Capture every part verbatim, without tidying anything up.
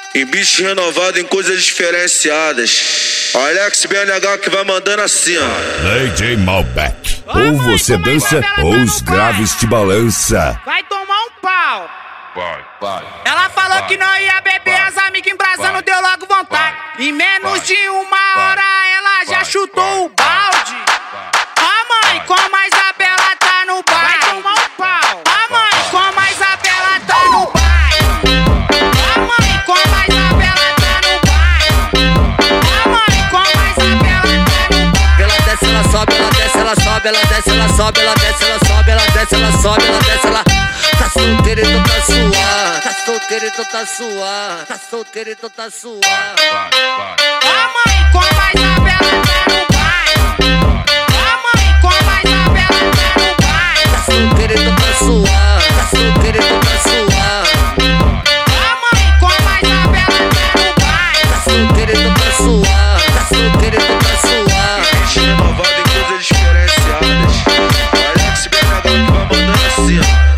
E bicho renovado em coisas diferenciadas. Alex B N H que vai mandando assim, ó. D J Malbec. Ou você dança ou os graves te balança. Vai tomar um pau. Vai, vai. Ela falou vai, que não ia beber, vai, as amigas embrasando, vai, deu logo vontade. vai, Em menos vai, de uma vai, hora ela já vai, chutou vai, o balde. A mãe com mais a Bela tá no baile. Vai tomar um pau. A mãe com mais a Bela tá no baile. A mãe com mais a Bela tá no baile. A mãe com mais a Bela tá no baile. Ela desce, ela sobe, ela desce, ela sobe, ela desce, ela sobe, ela desce, ela sobe, ela desce, ela sobe, ela desce, ela tá solteira, então tá suave. Tá solteira, então tá suave. Tá solteira, então tá suave. A mãe com mais a Bela tá no baile. A mãe com mais a Bela tá no baile. Tá solteira, então tá suave. Tá solteira, então tá suave. A mãe com mais a Bela tá no baile. Tá solteira, então tá suave. Tá solteira, então tá suave. Bicho renovado em coisas diferenciadas. Alex B N H que vai mandando assim, ó.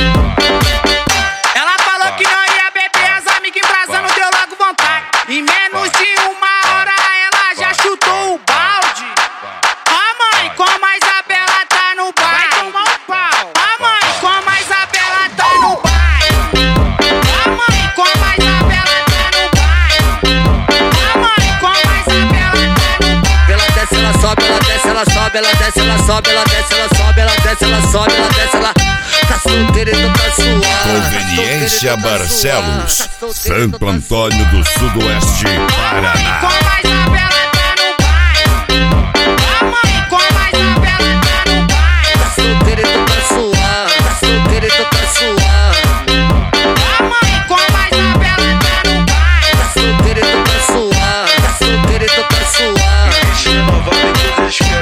Ela falou que não ia beber, as amigas embrasando, deu logo vontade. Em menos de uma hora ela já chutou o balde. A mãe com mais a Bela tá no baile. Vai tomar um pau. A mãe com mais a Bela tá no baile. A mãe com mais a Bela tá no baile. A mãe com mais a Bela tá no baile. Ela desce, ela sobe, ela desce, ela sobe, ela desce, ela sobe, ela desce, ela sobe, ela desce, ela sobe, ela desce, ela tá solteira, então tá suave. Conveniência Barcelos, Santo Antônio do Sudoeste, Paraná. Com mais a Bela tá no baile. A mãe com mais a Bela tá no baile. Tá solteira, então tá suave. Tá solteira, então tá suave. A mãe com mais a Bela tá no baile. Tá solteira, então tá suave. Tá solteira, então tá suave. Bicho renovado em coisas diferenciadas.